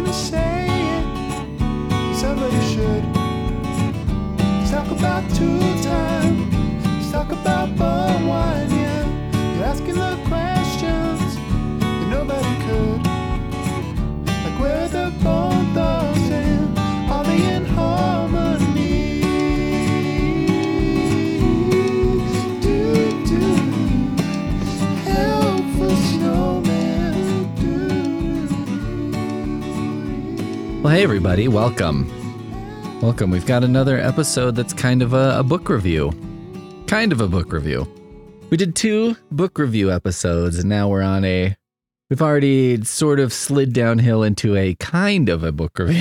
gonna say it. Somebody should. Let's talk about two time. Let's talk about bum wine, yeah. You're asking the questions that nobody could. Like where the bone thugs and are they in harmony? Do helpful snowman. Well, hey everybody, welcome. Welcome. We've got another episode that's kind of a book review. Kind of a book review. We did 2 book review episodes, and now we've already sort of slid downhill into a kind of a book review.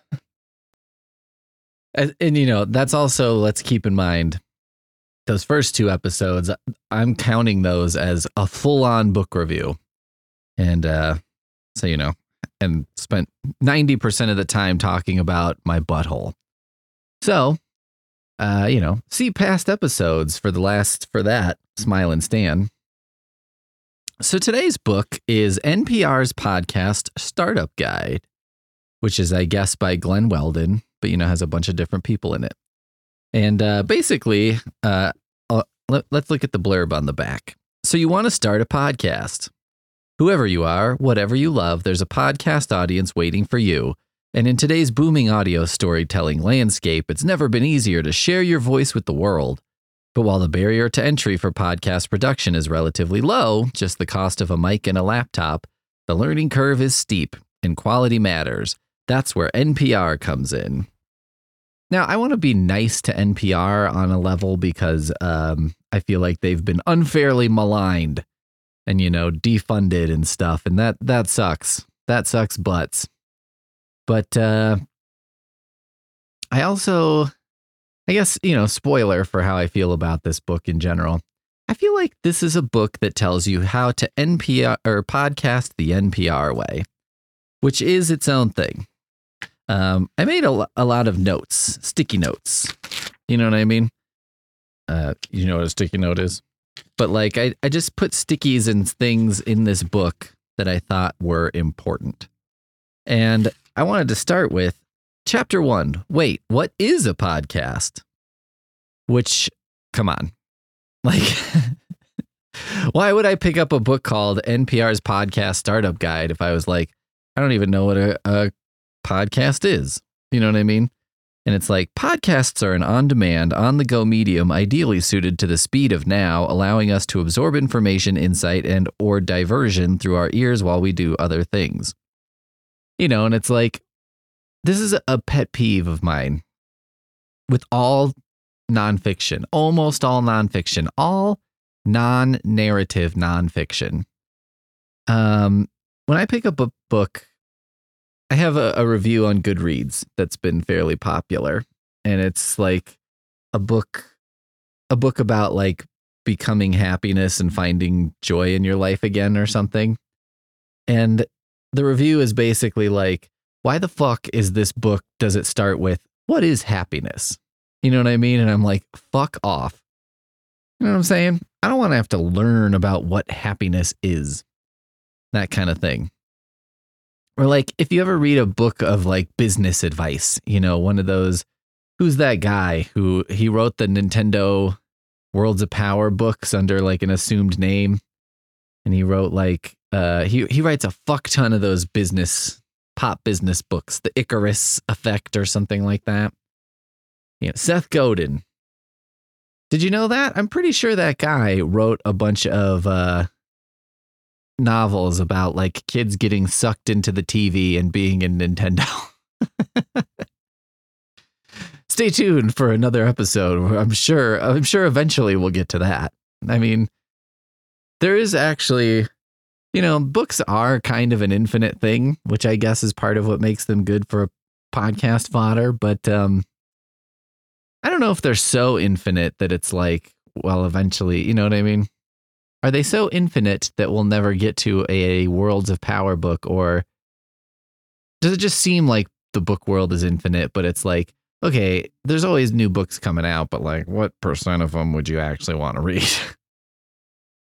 and you know, that's also, let's keep in mind, those first 2 episodes, I'm counting those as a full-on book review. And so, you know, and spent 90% of the time talking about my butthole. So, you know, see past episodes for that, Smile and Stan. So today's book is NPR's podcast Startup Guide, which is, I guess, by Glenn Weldon, but, you know, has a bunch of different people in it. And basically, let's look at the blurb on the back. So you want to start a podcast. Whoever you are, whatever you love, there's a podcast audience waiting for you. And in today's booming audio storytelling landscape, it's never been easier to share your voice with the world. But while the barrier to entry for podcast production is relatively low, just the cost of a mic and a laptop, the learning curve is steep and quality matters. That's where NPR comes in. Now, I want to be nice to NPR on a level because I feel like they've been unfairly maligned and, you know, defunded and stuff. And that sucks. That sucks butts. But I guess, you know, spoiler for how I feel about this book in general. I feel like this is a book that tells you how to NPR or podcast the NPR way, which is its own thing. I made a lot of notes, sticky notes. You know what I mean? You know what a sticky note is? But like, I just put stickies and things in this book that I thought were important. And I wanted to start with Chapter 1. Wait, what is a podcast? Which, come on. Like, why would I pick up a book called NPR's Podcast Startup Guide if I was like, I don't even know what a podcast is? You know what I mean? And it's like, podcasts are an on-demand, on-the-go medium ideally suited to the speed of now, allowing us to absorb information, insight, and or diversion through our ears while we do other things. You know, and it's like, this is a pet peeve of mine with all nonfiction, almost all nonfiction, all non-narrative nonfiction. When I pick up a book, I have a review on Goodreads that's been fairly popular, and it's like a book about like becoming happiness and finding joy in your life again or something. And the review is basically like, why the fuck is this book, does it start with, what is happiness? You know what I mean? And I'm like, fuck off. You know what I'm saying? I don't want to have to learn about what happiness is. That kind of thing. Or like, if you ever read a book of like business advice, you know, one of those, who's that guy who he wrote the Nintendo Worlds of Power books under like an assumed name. And he wrote like, he writes a fuck ton of those pop business books, the Icarus Effect or something like that. You know, Seth Godin. Did you know that? I'm pretty sure that guy wrote a bunch of novels about like kids getting sucked into the TV and being in Nintendo. Stay tuned for another episode. I'm sure eventually we'll get to that. I mean, there is actually, you know, books are kind of an infinite thing, which I guess is part of what makes them good for podcast fodder. But I don't know if they're so infinite that it's like, well, eventually, you know what I mean? Are they so infinite that we'll never get to a Worlds of Power book? Or does it just seem like the book world is infinite, but it's like, okay, there's always new books coming out, but like, what % of them would you actually want to read?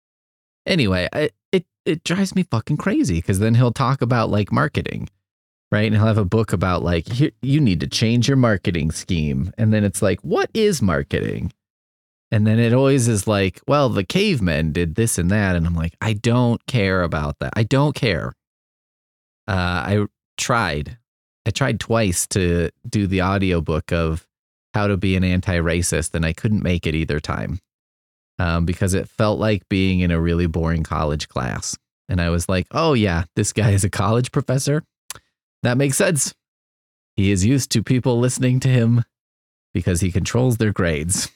Anyway, it drives me fucking crazy because then he'll talk about like marketing, right? And he'll have a book about like, here, you need to change your marketing scheme. And then it's like, what is marketing? And then it always is like, well, the cavemen did this and that. And I'm like, I don't care about that. I don't care. I tried twice to do the audiobook of how to be an anti-racist, and I couldn't make it either time because it felt like being in a really boring college class. And I was like, oh yeah, this guy is a college professor. That makes sense. He is used to people listening to him because he controls their grades.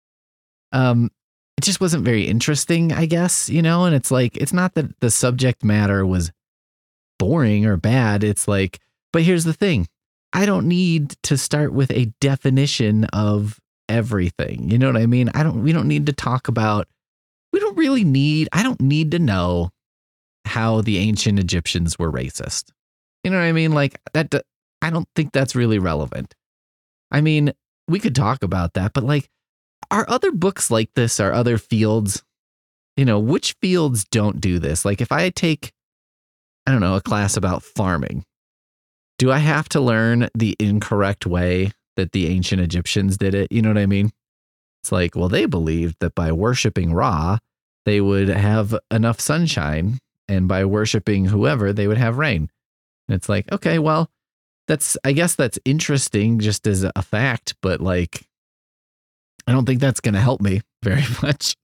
It just wasn't very interesting, I guess, and it's like, it's not that the subject matter was boring or bad. It's like, but here's the thing. I don't need to start with a definition of everything. You know what I mean? We don't need to talk about, I don't need to know how the ancient Egyptians were racist. You know what I mean? Like that, I don't think that's really relevant. I mean, we could talk about that, but like, are other books like this, are other fields, which fields don't do this? Like if I take, I don't know, a class about farming, do I have to learn the incorrect way that the ancient Egyptians did it? You know what I mean? It's like, well, they believed that by worshiping Ra, they would have enough sunshine, and by worshiping whoever, they would have rain. And it's like, okay, well, I guess that's interesting just as a fact, but like, I don't think that's going to help me very much.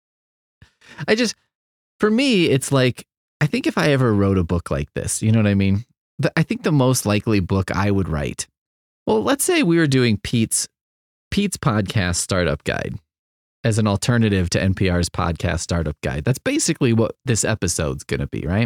For me, it's like, I think if I ever wrote a book like this, you know what I mean? I think the most likely book I would write. Well, let's say we were doing Pete's podcast startup guide as an alternative to NPR's podcast startup guide. That's basically what this episode's going to be, right?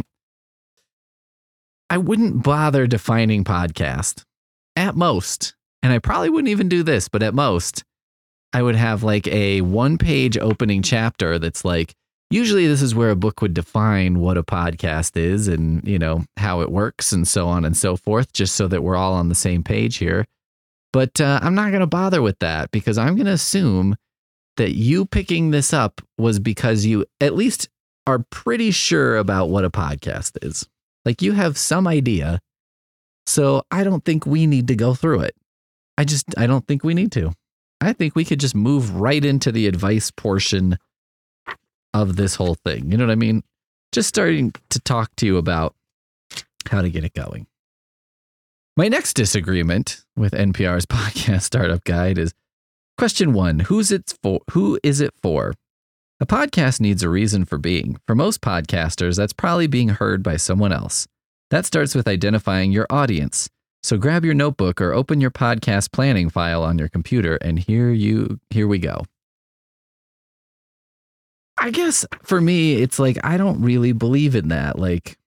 I wouldn't bother defining podcast at most. And I probably wouldn't even do this, but at most, I would have like a 1-page opening chapter that's like, usually this is where a book would define what a podcast is and, how it works and so on and so forth, just so that we're all on the same page here. But I'm not going to bother with that because I'm going to assume that you picking this up was because you at least are pretty sure about what a podcast is. Like you have some idea. So I don't think we need to go through it. I don't think we need to. I think we could just move right into the advice portion of this whole thing. You know what I mean? Just starting to talk to you about how to get it going. My next disagreement with NPR's podcast startup guide is question 1. Who is it for? A podcast needs a reason for being. For most podcasters, that's probably being heard by someone else. That starts with identifying your audience. So grab your notebook or open your podcast planning file on your computer, and here we go. I guess for me, it's like, I don't really believe in that. Like,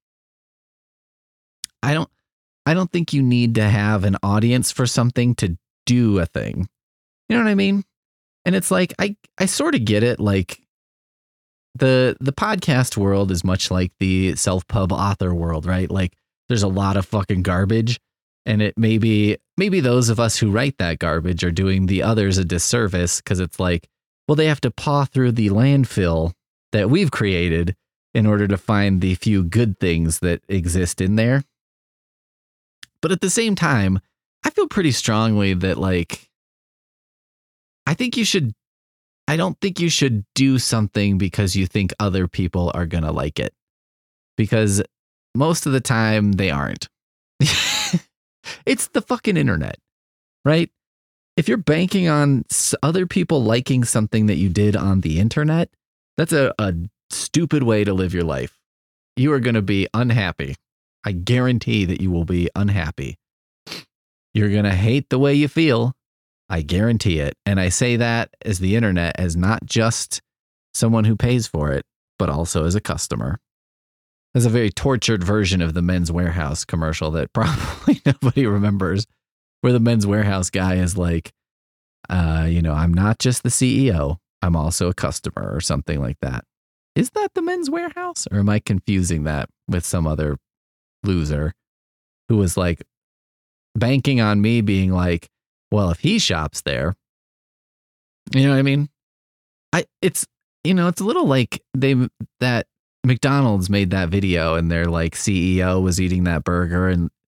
I don't think you need to have an audience for something to do a thing. You know what I mean? And it's like, I sort of get it. Like the podcast world is much like the self-pub author world, right? Like there's a lot of fucking garbage. And it maybe those of us who write that garbage are doing the others a disservice because it's like, well, they have to paw through the landfill that we've created in order to find the few good things that exist in there. But at the same time, I feel pretty strongly that like, I don't think you should do something because you think other people are going to like it, because most of the time they aren't. It's the fucking internet, right? If you're banking on other people liking something that you did on the internet, that's a stupid way to live your life. You are going to be unhappy. I guarantee that you will be unhappy. You're going to hate the way you feel. I guarantee it. And I say that as the internet, as not just someone who pays for it, but also as a customer. There's a very tortured version of the Men's Warehouse commercial that probably nobody remembers, where the Men's Warehouse guy is like, I'm not just the CEO, I'm also a customer, or something like that. Is that the Men's Warehouse? Or am I confusing that with some other loser who was like banking on me being like, well, if he shops there, you know what I mean? It's a little like that McDonald's made that video and their like CEO was eating that burger and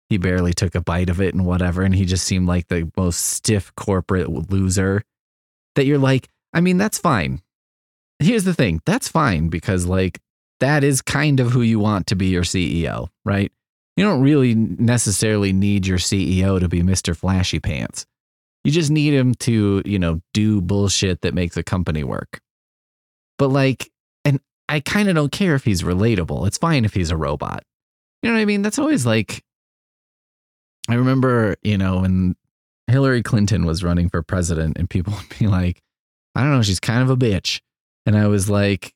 he barely took a bite of it and whatever. And he just seemed like the most stiff corporate loser that you're like, I mean, that's fine. Here's the thing. That's fine because like that is kind of who you want to be your CEO, right? You don't really necessarily need your CEO to be Mr. Flashy Pants. You just need him to, do bullshit that makes a company work. But like, and I kind of don't care if he's relatable. It's fine if he's a robot. You know what I mean? That's always like, I remember, when Hillary Clinton was running for president and people would be like, I don't know, she's kind of a bitch. And I was like,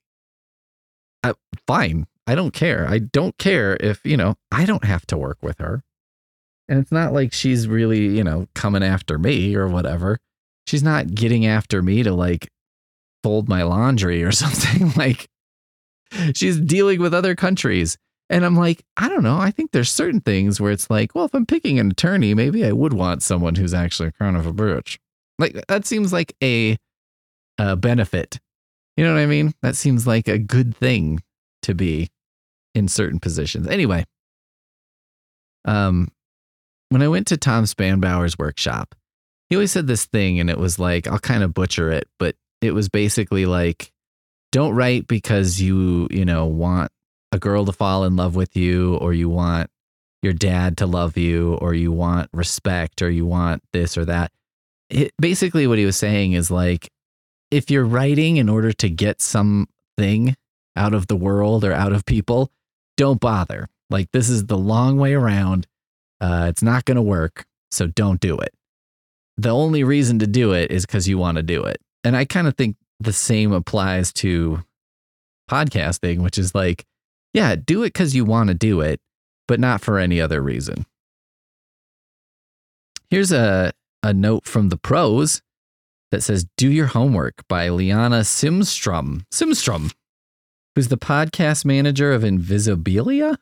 fine. I don't care. I don't care if, I don't have to work with her. And it's not like she's really, coming after me or whatever. She's not getting after me to like fold my laundry or something. Like she's dealing with other countries. And I'm like, I don't know. I think there's certain things where it's like, well, if I'm picking an attorney, maybe I would want someone who's actually kind of a bitch. Like that seems like a benefit. You know what I mean? That seems like a good thing to be in certain positions. Anyway, when I went to Tom Spanbauer's workshop, he always said this thing and it was like, I'll kind of butcher it, but it was basically like, don't write because you want a girl to fall in love with you, or you want your dad to love you, or you want respect, or you want this or that. Basically what he was saying is like, if you're writing in order to get something out of the world or out of people, don't bother. Like this is the long way around. It's not going to work. So don't do it. The only reason to do it is because you want to do it. And I kind of think the same applies to podcasting, which is like, yeah, do it because you want to do it, but not for any other reason. Here's a note from the pros that says, do your homework by Liana Simstrom, who's the podcast manager of Invisibilia.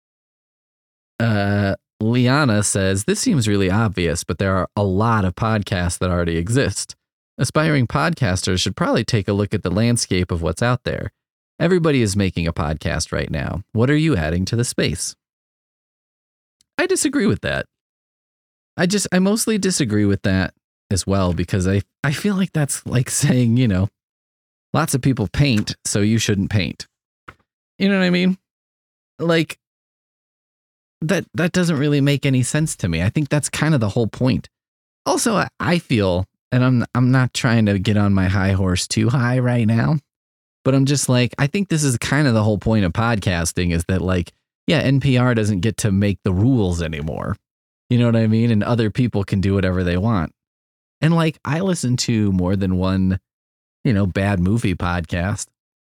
Liana says, this seems really obvious, but there are a lot of podcasts that already exist. Aspiring podcasters should probably take a look at the landscape of what's out there. Everybody is making a podcast right now. What are you adding to the space? I disagree with that. I mostly disagree with that as well, because I feel like that's like saying, lots of people paint, so you shouldn't paint. You know what I mean? Like that doesn't really make any sense to me. I think that's kind of the whole point. Also, I feel, and I'm not trying to get on my high horse too high right now, but I'm just like, I think this is kind of the whole point of podcasting is that like, yeah, NPR doesn't get to make the rules anymore. You know what I mean? And other people can do whatever they want. And like, I listen to more than one, bad movie podcast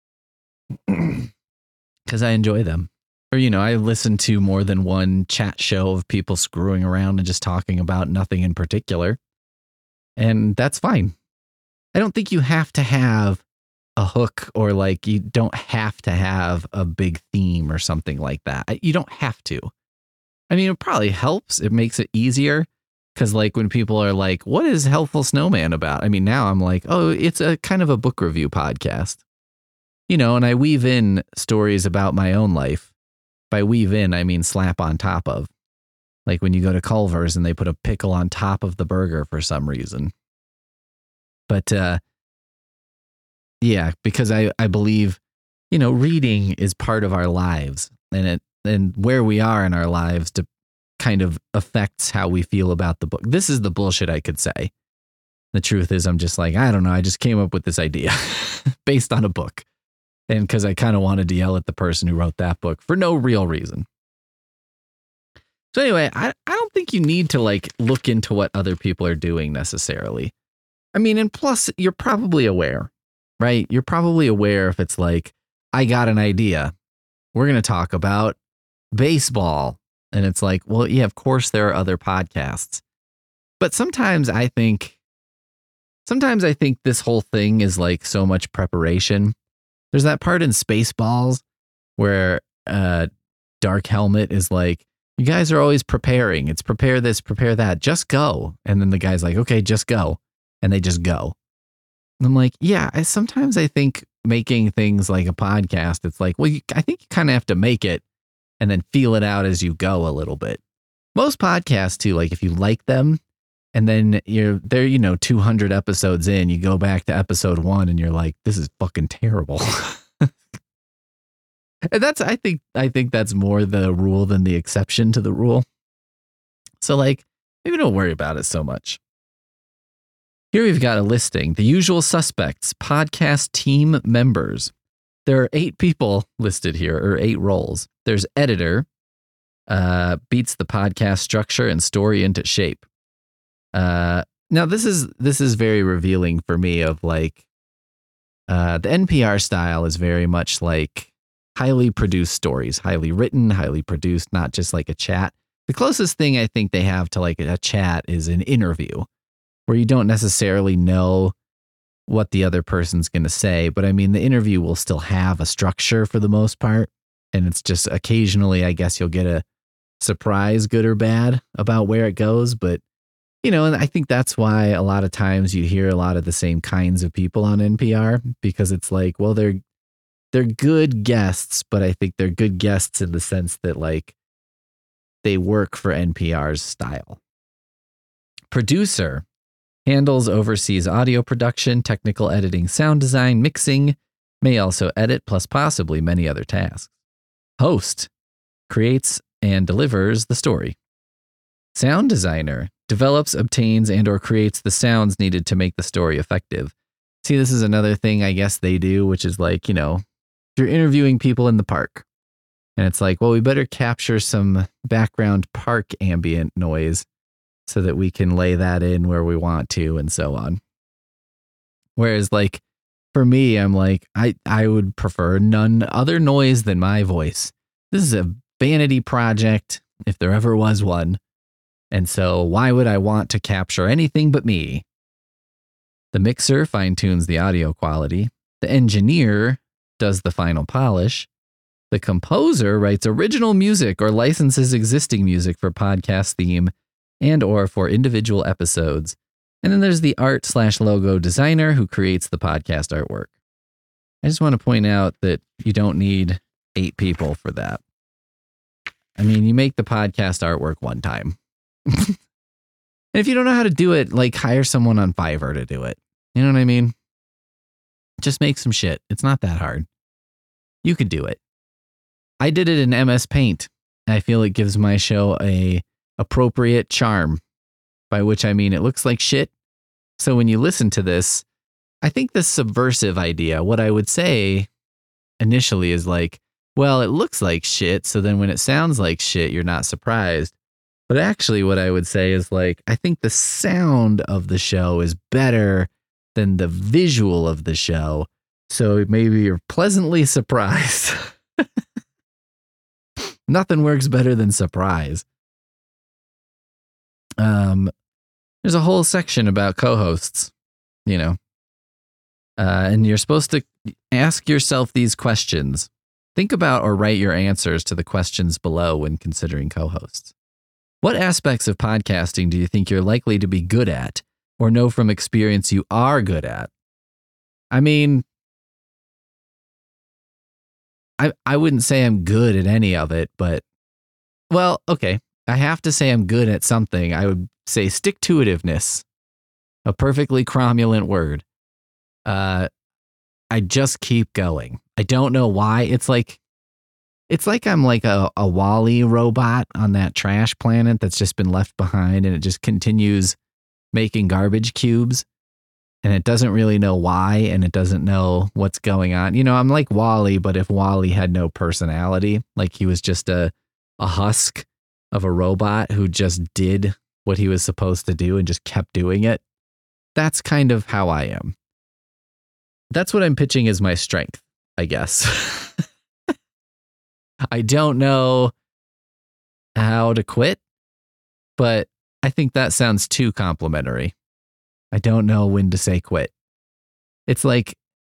because I enjoy them. Or, I listen to more than one chat show of people screwing around and just talking about nothing in particular. And that's fine. I don't think you have to have a hook, or like you don't have to have a big theme or something like that. You don't have to. I mean, it probably helps. It makes it easier. Because like when people are like, what is Helpful Snowman about? I mean, now I'm like, oh, it's a kind of a book review podcast. And I weave in stories about my own life. By weave in, I mean slap on top of. Like when you go to Culver's and they put a pickle on top of the burger for some reason. But yeah, because I believe, reading is part of our lives, and where we are in our lives kind of affects how we feel about the book. This is the bullshit I could say. The truth is, I'm just like, I don't know. I just came up with this idea based on a book. And because I kind of wanted to yell at the person who wrote that book for no real reason. So anyway, I don't think you need to like look into what other people are doing necessarily. I mean, and plus you're probably aware, right? You're probably aware if it's like, I got an idea. We're going to talk about baseball. And it's like, well, yeah, of course there are other podcasts. But sometimes I think this whole thing is like so much preparation. There's that part in Spaceballs where Dark Helmet is like, you guys are always preparing. It's prepare this, prepare that. Just go. And then the guy's like, okay, just go. And they just go. And I'm like, yeah, sometimes I think making things like a podcast, it's like, well, I think you kind of have to make it and then feel it out as you go a little bit. Most podcasts too, like if you like them and then they're 200 episodes in, you go back to episode 1 and you're like, this is fucking terrible. And I think that's more the rule than the exception to the rule. So like, maybe don't worry about it so much. Here we've got a listing. The usual suspects, podcast team members. There are 8 people listed here, or 8 roles. There's editor, beats the podcast structure and story into shape. Now this is very revealing for me of like, the NPR style is very much like highly produced stories, highly written, highly produced, not just like a chat. The closest thing I think they have to like a chat is an interview where you don't necessarily know what the other person's going to say. But I mean, the interview will still have a structure for the most part. And it's just occasionally, I guess you'll get a surprise, good or bad, about where it goes. But, and I think that's why a lot of times you hear a lot of the same kinds of people on NPR, because it's like, well, they're good guests, but I think they're good guests in the sense that like they work for NPR's style. Producer handles, oversees audio production, technical editing, sound design, mixing, may also edit, plus possibly many other tasks. Host creates and delivers the story. Sound designer develops, obtains, and or creates the sounds needed to make the story effective. See, this is another thing I guess they do, which is like, if you're interviewing people in the park and it's like, well, we better capture some background park ambient noise so that we can lay that in where we want to and so on. Whereas like for me, I'm like, I would prefer none other noise than my voice. This is a vanity project if there ever was one. And so why would I want to capture anything but me? The mixer fine-tunes the audio quality. The engineer does the final polish. The composer writes original music or licenses existing music for podcast theme and or for individual episodes. And then there's the art/logo designer who creates the podcast artwork. I just want to point out that you don't need 8 people for that. I mean, you make the podcast artwork one time. And if you don't know how to do it, like hire someone on Fiverr to do it. You know what I mean? Just make some shit. It's not that hard. You could do it. I did it in MS Paint. I feel it gives my show a appropriate charm, by which I mean it looks like shit. So when you listen to this, I think the subversive idea, what I would say initially is like, well, it looks like shit. So then when it sounds like shit, you're not surprised. But actually what I would say is like, I think the sound of the show is better than the visual of the show. So maybe you're pleasantly surprised. Nothing works better than surprise. There's a whole section about co-hosts, and you're supposed to ask yourself these questions. Think about or write your answers to the questions below when considering co-hosts. What aspects of podcasting do you think you're likely to be good at or know from experience you are good at? I mean, I wouldn't say I'm good at any of it, but, well, okay. I have to say I'm good at something. I would say stick-to-itiveness, a perfectly cromulent word. I just keep going. I don't know why. It's like I'm like a Wall-E robot on that trash planet that's just been left behind, and it just continues making garbage cubes, and it doesn't really know why, and it doesn't know what's going on. I'm like Wall-E, but if Wall-E had no personality, like he was just a husk of a robot who just did what he was supposed to do and just kept doing it. That's kind of how I am. That's what I'm pitching as my strength, I guess. I don't know how to quit, but I think that sounds too complimentary. I don't know when to say quit. It's like,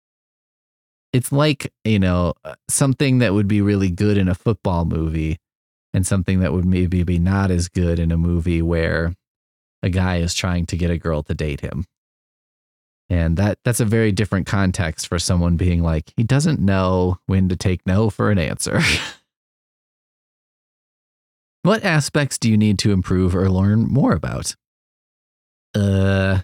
something that would be really good in a football movie and something that would maybe be not as good in a movie where a guy is trying to get a girl to date him. And that's a very different context for someone being like, he doesn't know when to take no for an answer. What aspects do you need to improve or learn more about? I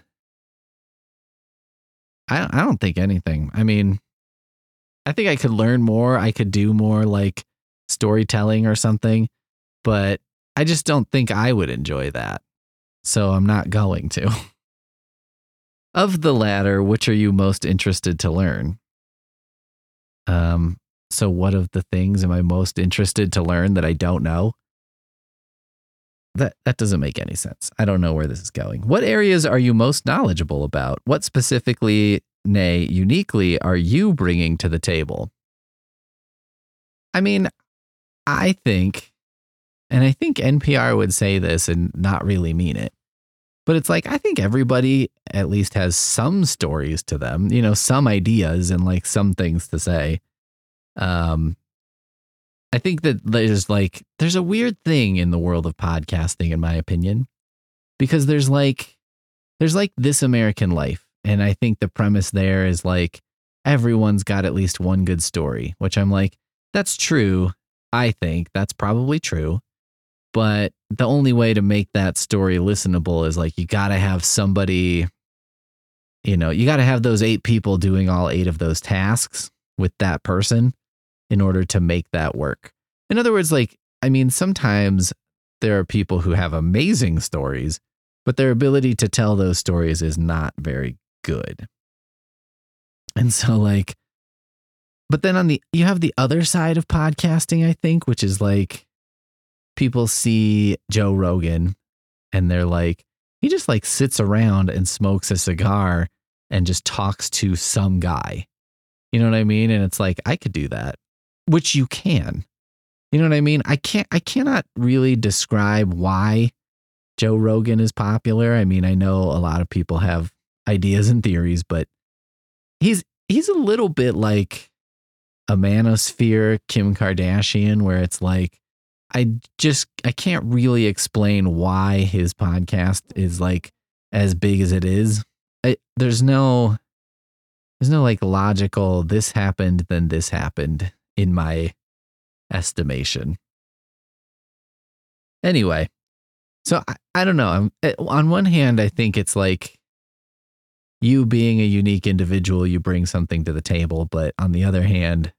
don't think anything. I mean, I think I could learn more. I could do more like storytelling or something, but I just don't think I would enjoy that. So I'm not going to. Of the latter, which are you most interested to learn? So what of the things am I most interested to learn that I don't know? That doesn't make any sense. I don't know where this is going. What areas are you most knowledgeable about? What specifically, nay, uniquely, are you bringing to the table? I mean, I think NPR would say this and not really mean it, but it's like, I think everybody at least has some stories to them, some ideas and like some things to say. I think that there's a weird thing in the world of podcasting, in my opinion, because there's like This American Life. And I think the premise there is like, everyone's got at least one good story, which I'm like, that's true. I think that's probably true. But the only way to make that story listenable is like, you got to have somebody, you got to have those 8 people doing all 8 of those tasks with that person in order to make that work. In other words, like, I mean, sometimes there are people who have amazing stories, but their ability to tell those stories is not very good. And so like, but then you have the other side of podcasting, I think, which is like, people see Joe Rogan and they're like, he just like sits around and smokes a cigar and just talks to some guy. You know what I mean? And it's like, I could do that, which you can. You know what I mean? I cannot really describe why Joe Rogan is popular. I mean, I know a lot of people have ideas and theories, but he's a little bit like a manosphere Kim Kardashian, where it's like, I can't really explain why his podcast is like as big as it is. There's no like logical, this happened, then this happened in my estimation. Anyway, so I don't know. On one hand, I think it's like, you being a unique individual, you bring something to the table. But on the other hand,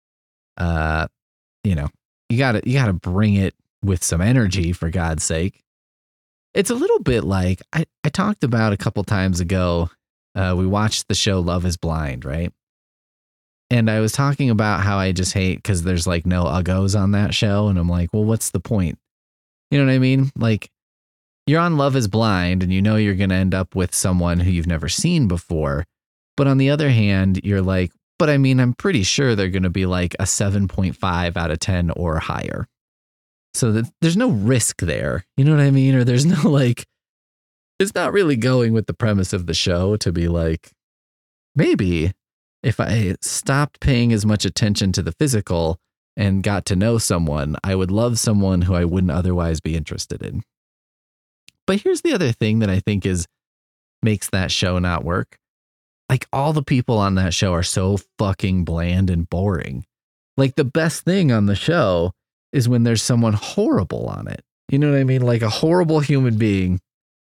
you gotta bring it with some energy, for God's sake. It's a little bit like I talked about a couple times ago. We watched the show Love is Blind, right? And I was talking about how I just hate because there's like no uggos on that show. And I'm like, well, what's the point? You know what I mean? Like, you're on Love is Blind and you're going to end up with someone who you've never seen before. But on the other hand, you're like, but I mean, I'm pretty sure they're going to be like a 7.5 out of 10 or higher. So there's no risk there. You know what I mean? Or there's no like, it's not really going with the premise of the show to be like, maybe if I stopped paying as much attention to the physical and got to know someone, I would love someone who I wouldn't otherwise be interested in. But here's the other thing that I think makes that show not work. Like, all the people on that show are so fucking bland and boring. Like, the best thing on the show is when there's someone horrible on it. You know what I mean? Like, a horrible human being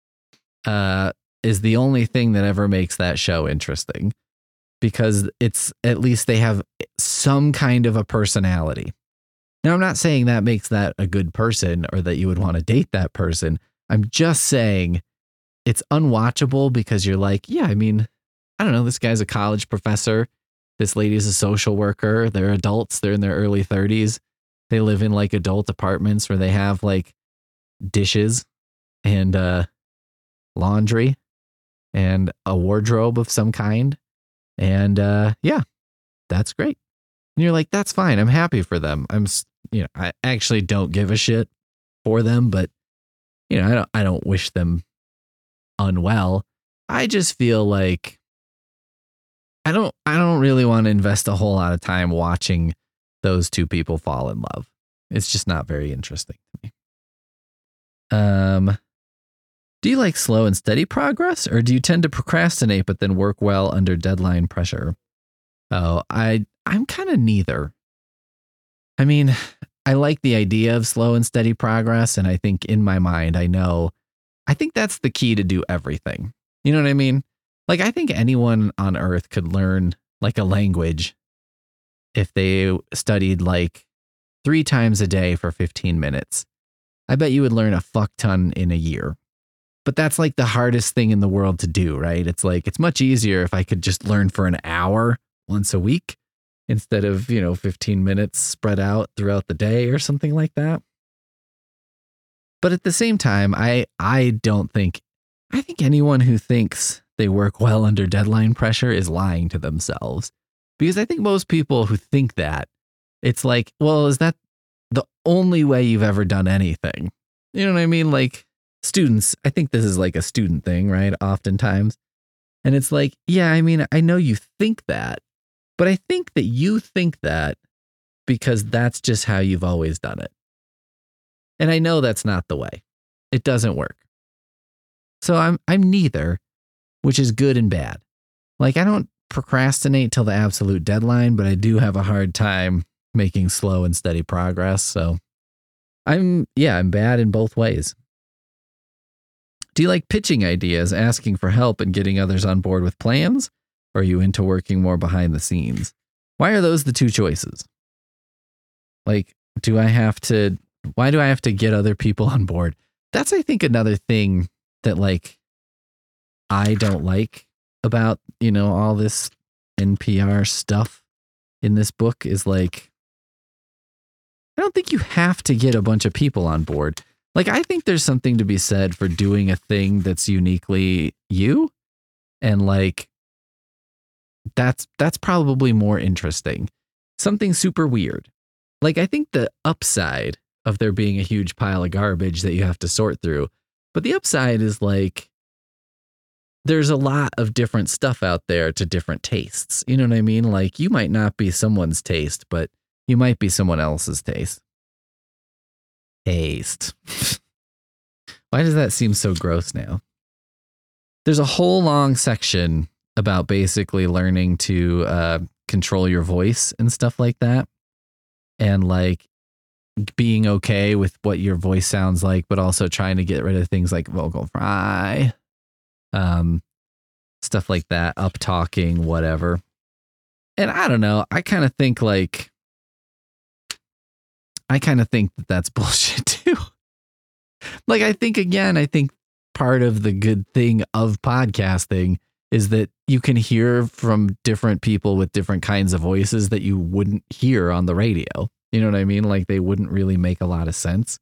is the only thing that ever makes that show interesting, because it's, at least they have some kind of a personality. Now, I'm not saying that makes that a good person or that you would want to date that person. I'm just saying it's unwatchable because you're like, yeah, I mean, I don't know, this guy's a college professor. This lady's a social worker. They're adults. They're in their early 30s. They live in like adult apartments where they have like dishes and laundry and a wardrobe of some kind. And yeah, that's great. And you're like, that's fine. I'm happy for them. I actually don't give a shit for them, but I don't wish them unwell. I just feel like I don't really want to invest a whole lot of time watching those two people fall in love. It's just not very interesting to me. Do you like slow and steady progress, or do you tend to procrastinate but then work well under deadline pressure? Oh, I'm kind of neither. I mean, I like the idea of slow and steady progress. And I think in my mind, I think that's the key to do everything. You know what I mean? Like, I think anyone on earth could learn like a language if they studied like 3 times a day for 15 minutes. I bet you would learn a fuck ton in a year. But that's like the hardest thing in the world to do, right? It's like, it's much easier if I could just learn for an hour once a week instead of, 15 minutes spread out throughout the day or something like that. But at the same time, I think anyone who thinks they work well under deadline pressure is lying to themselves. Because I think most people who think that, it's like, well, is that the only way you've ever done anything? You know what I mean? Like students, I think this is like a student thing, right? Oftentimes. And it's like, yeah, I mean, I know you think that, but I think that you think that because that's just how you've always done it. And I know that's not the way. It doesn't work. So I'm neither, which is good and bad. Like, I don't procrastinate till the absolute deadline, but I do have a hard time making slow and steady progress. So I'm bad in both ways. Do you like pitching ideas, asking for help, and getting others on board with plans? Or are you into working more behind the scenes? Why are those the two choices? Like, why do I have to get other people on board? That's, I think, another thing that like I don't like about, all this NPR stuff in this book is like, I don't think you have to get a bunch of people on board. Like, I think there's something to be said for doing a thing that's uniquely you. And like, that's probably more interesting. Something super weird. Like, I think the upside of there being a huge pile of garbage that you have to sort through, but the upside is like, there's a lot of different stuff out there to different tastes. You know what I mean? Like, you might not be someone's taste, but you might be someone else's taste. Why does that seem so gross now? There's a whole long section about basically learning to control your voice and stuff like that. And like being okay with what your voice sounds like, but also trying to get rid of things like vocal fry, stuff like that, up talking, whatever. And I don't know. I kind of think that that's bullshit too. Like, I think part of the good thing of podcasting is that you can hear from different people with different kinds of voices that you wouldn't hear on the radio. You know what I mean? Like, they wouldn't really make a lot of sense.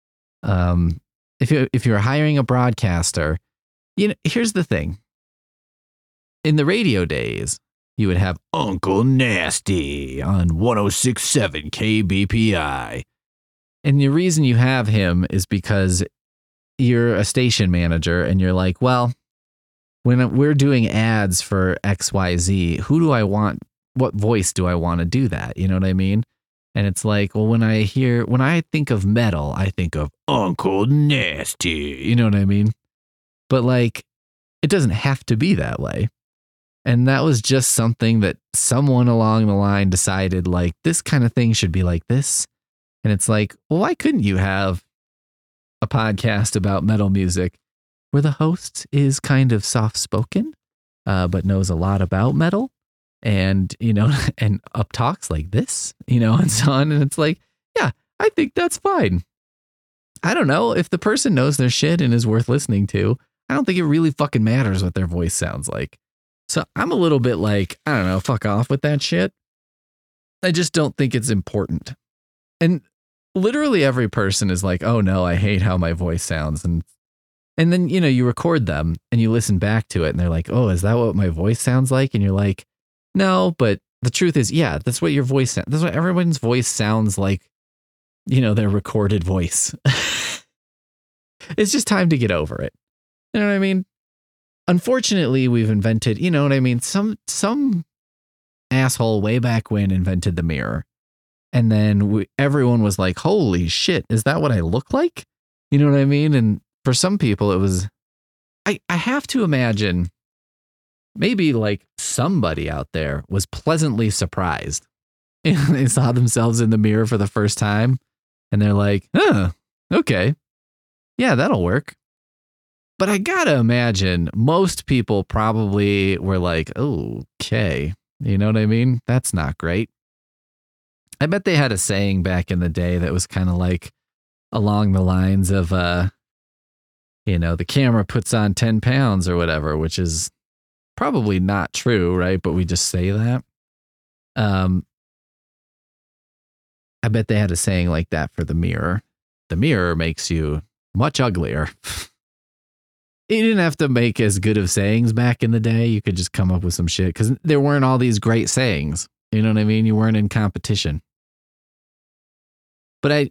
If you're hiring a broadcaster, here's the thing. In the radio days, you would have Uncle Nasty on 106.7 KBPI. And the reason you have him is because you're a station manager and you're like, well, when we're doing ads for XYZ, who do I want? What voice do I want to do that? You know what I mean? And it's like, well, when I think of metal, I think of Uncle Nasty. You know what I mean? But like, it doesn't have to be that way. And that was just something that someone along the line decided, like, this kind of thing should be like this. And it's like, well, why couldn't you have a podcast about metal music where the host is kind of soft-spoken, but knows a lot about metal and, and up talks like this, and so on. And it's like, yeah, I think that's fine. I don't know if the person knows their shit and is worth listening to. I don't think it really fucking matters what their voice sounds like. So I'm a little bit like, I don't know, fuck off with that shit. I just don't think it's important. And literally every person is like, oh no, I hate how my voice sounds. And then, you record them and you listen back to it and they're like, oh, is that what my voice sounds like? And you're like, no, but the truth is, yeah, that's what your voice sounds. That's what everyone's voice sounds like, their recorded voice. It's just time to get over it. You know what I mean? Unfortunately, we've invented, some asshole way back when invented the mirror. And then everyone was like, holy shit, is that what I look like? You know what I mean? And for some people, it was, I have to imagine maybe like somebody out there was pleasantly surprised. They saw themselves in the mirror for the first time And they're like, okay. Yeah, that'll work. But I gotta imagine most people probably were like, okay. You know what I mean? That's not great. I bet they had a saying back in the day that was kind of like along the lines of, the camera puts on 10 pounds or whatever, which is probably not true, right? But we just say that. I bet they had a saying like that for the mirror. The mirror makes you much uglier. You didn't have to make as good of sayings back in the day. You could just come up with some shit because there weren't all these great sayings. You know what I mean? You weren't in competition. But I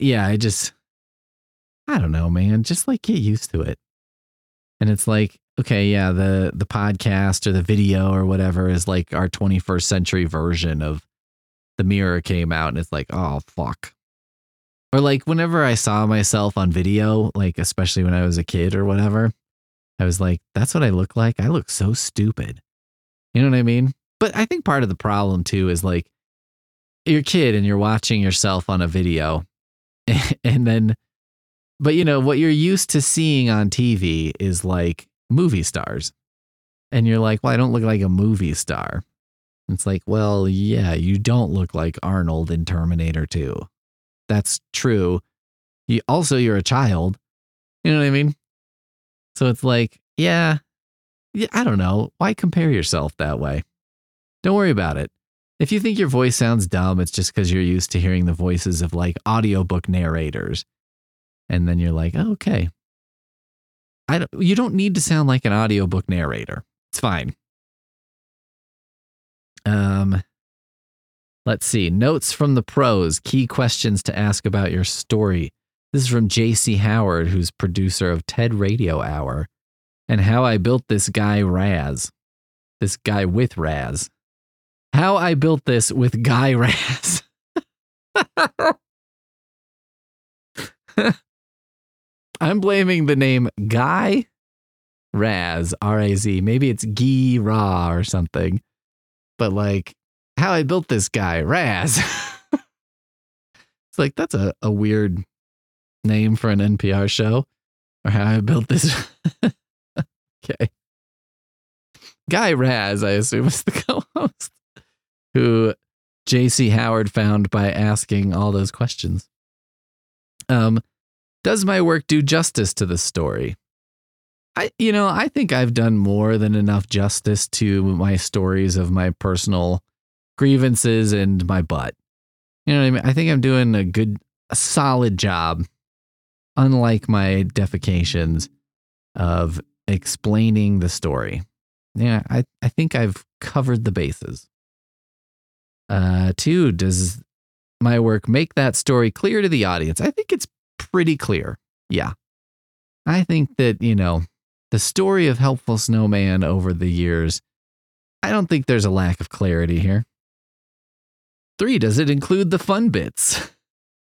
don't know, man. Just like get used to it. And it's like, okay, yeah, the podcast or the video or whatever is like our 21st century version of the mirror came out and it's like, oh, fuck. Or like whenever I saw myself on video, like especially when I was a kid or whatever, I was like, that's what I look like. I look so stupid. You know what I mean? But I think part of the problem too is like you're a kid and you're watching yourself on a video and then, but what you're used to seeing on TV is like movie stars. And you're like, well, I don't look like a movie star. It's like, well, yeah, you don't look like Arnold in Terminator 2. That's true. You're a child. You know what I mean? So it's like, yeah, I don't know. Why compare yourself that way? Don't worry about it. If you think your voice sounds dumb, it's just because you're used to hearing the voices of like audiobook narrators. And then you're like, oh, okay. You don't need to sound like an audiobook narrator. It's fine. Let's see. Notes from the pros. Key questions to ask about your story. This is from J.C. Howard, who's producer of TED Radio Hour, and how I built this guy Raz. This guy with Raz. How I built this with Guy Raz. I'm blaming the name Guy Raz, R-A-Z. Maybe it's Guy Ra or something. But like, how I built this guy Raz. It's like, that's a weird name for an NPR show. Or how I built this. Okay. Guy Raz, I assume, is the co-host who J.C. Howard found by asking all those questions. Does my work do justice to the story? I think I've done more than enough justice to my stories of my personal grievances and my butt. You know what I mean? I think I'm doing a solid job, unlike my defecations, of explaining the story. Yeah, I think I've covered the bases. 2, does my work make that story clear to the audience? I think it's pretty clear. Yeah. I think that, the story of Helpful Snowman over the years, I don't think there's a lack of clarity here. 3, does it include the fun bits?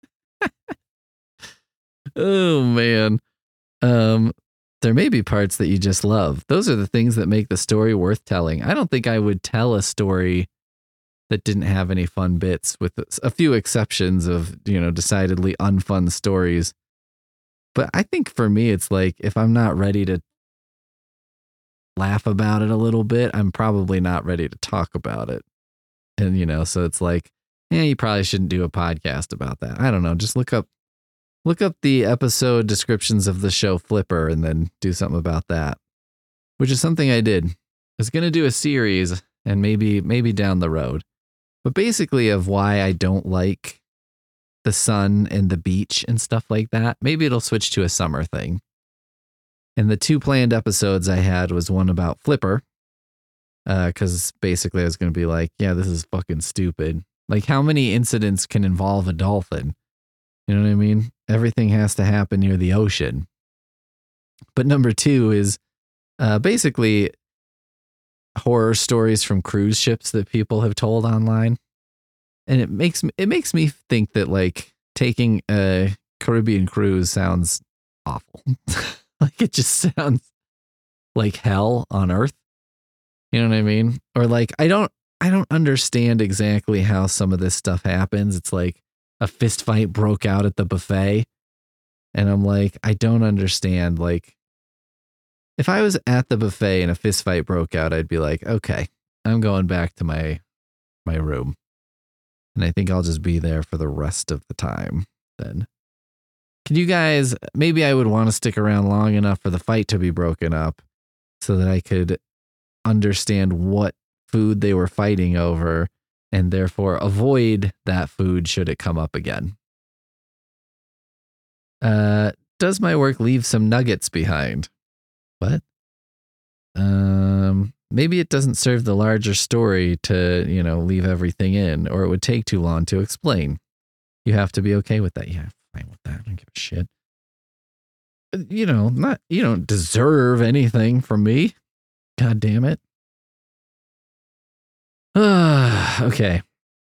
Oh, man. There may be parts that you just love. Those are the things that make the story worth telling. I don't think I would tell a story that didn't have any fun bits, with a few exceptions of, decidedly unfun stories. But I think for me, it's like, if I'm not ready to laugh about it a little bit, I'm probably not ready to talk about it. And, so it's like, you probably shouldn't do a podcast about that. I don't know. Just look up the episode descriptions of the show Flipper and then do something about that, which is something I did. I was going to do a series and maybe down the road, but basically of why I don't like the sun and the beach and stuff like that. Maybe it'll switch to a summer thing. And the 2 planned episodes I had was one about Flipper, because basically I was going to be like, yeah, this is fucking stupid. Like, how many incidents can involve a dolphin? You know what I mean? Everything has to happen near the ocean. But number 2 is basically horror stories from cruise ships that people have told online. And it makes me think that like taking a Caribbean cruise sounds awful. Like it just sounds like hell on earth. You know what I mean? Or like I don't understand exactly how some of this stuff happens. It's like a fist fight broke out at the buffet. And I'm like, I don't understand. Like, if I was at the buffet and a fist fight broke out, I'd be like, okay, I'm going back to my room. And I think I'll just be there for the rest of the time then. Can you guys, maybe I would want to stick around long enough for the fight to be broken up so that I could understand what food they were fighting over and therefore avoid that food should it come up again. Does my work leave some nuggets behind? What? Maybe it doesn't serve the larger story to, leave everything in, or it would take too long to explain. You have to be okay with that. Yeah, I'm fine with that. I don't give a shit. You don't deserve anything from me. God damn it. Okay.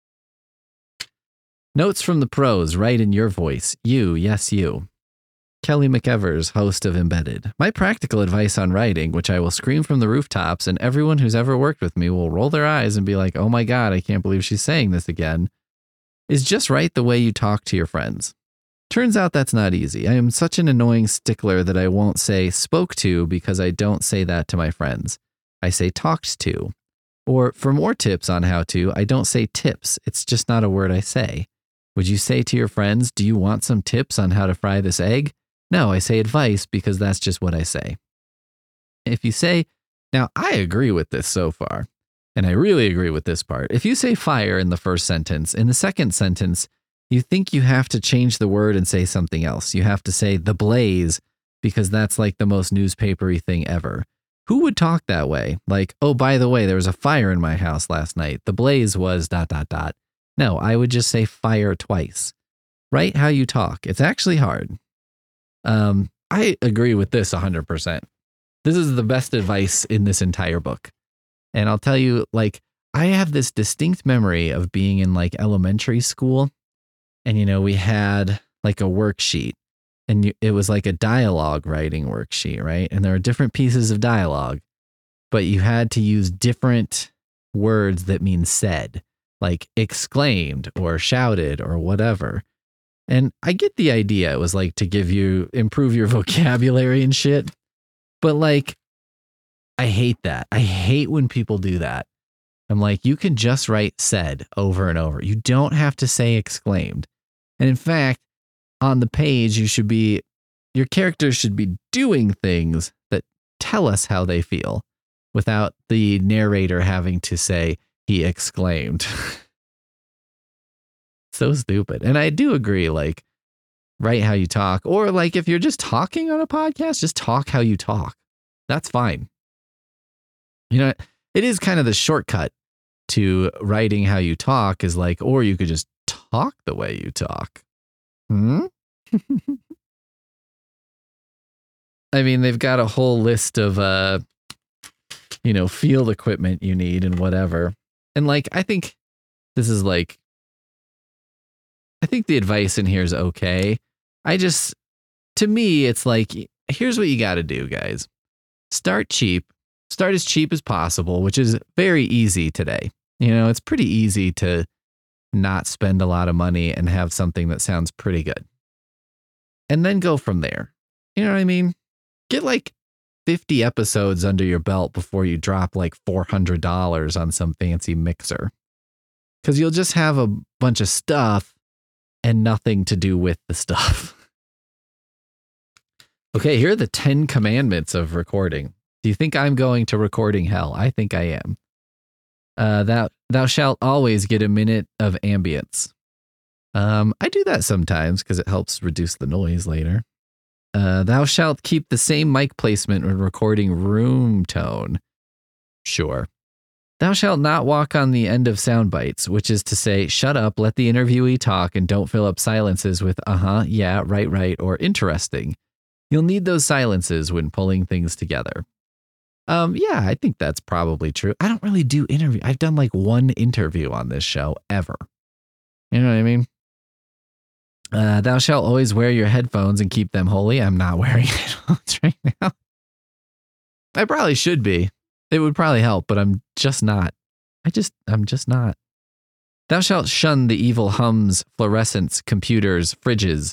Notes from the pros, right in your voice. You, yes, you. Kelly McEvers, host of Embedded. My practical advice on writing, which I will scream from the rooftops, and everyone who's ever worked with me will roll their eyes and be like, oh my God, I can't believe she's saying this again, is just write the way you talk to your friends. Turns out that's not easy. I am such an annoying stickler that I won't say spoke to because I don't say that to my friends. I say talked to. Or for more tips on how to, I don't say tips. It's just not a word I say. Would you say to your friends, do you want some tips on how to fry this egg? No, I say advice because that's just what I say. If you say, now I agree with this so far, and I really agree with this part. If you say fire in the first sentence, in the second sentence, you think you have to change the word and say something else. You have to say the blaze because that's like the most newspapery thing ever. Who would talk that way? Like, oh, by the way, there was a fire in my house last night. The blaze was ... No, I would just say fire twice. Write how you talk. It's actually hard. I agree with this 100%. This is the best advice in this entire book. And I'll tell you, like, I have this distinct memory of being in like elementary school and, we had like a worksheet and it was like a dialogue writing worksheet, right? And there are different pieces of dialogue, but you had to use different words that mean said, like exclaimed or shouted or whatever. And I get the idea. It was like to improve your vocabulary and shit. But like, I hate that. I hate when people do that. I'm like, you can just write said over and over. You don't have to say exclaimed. And in fact, on the page, your characters should be doing things that tell us how they feel without the narrator having to say he exclaimed. So stupid. And I do agree, like, write how you talk. Or like, if you're just talking on a podcast, just talk how you talk. That's fine. It is kind of the shortcut to writing how you talk is like, or you could just talk the way you talk. I mean, they've got a whole list of, field equipment you need and whatever. And like, I think the advice in here is okay. To me, it's like, here's what you got to do, guys. Start cheap. Start as cheap as possible, which is very easy today. It's pretty easy to not spend a lot of money and have something that sounds pretty good. And then go from there. You know what I mean? Get like 50 episodes under your belt before you drop like $400 on some fancy mixer. Because you'll just have a bunch of stuff and nothing to do with the stuff. Okay, here are the 10 commandments of recording. Do you think I'm going to recording hell? I think I am. Thou shalt always get a minute of ambience. I do that sometimes because it helps reduce the noise later. Thou shalt keep the same mic placement when recording room tone. Sure. Thou shalt not walk on the end of sound bites, which is to say, shut up, let the interviewee talk, and don't fill up silences with yeah, right, or interesting. You'll need those silences when pulling things together. Yeah, I think that's probably true. I don't really do interview. I've done like one interview on this show ever. You know what I mean? Thou shalt always wear your headphones and keep them holy. I'm not wearing headphones right now. I probably should be. It would probably help, but I'm just not. I'm just not. Thou shalt shun the evil hums, fluorescents, computers, fridges.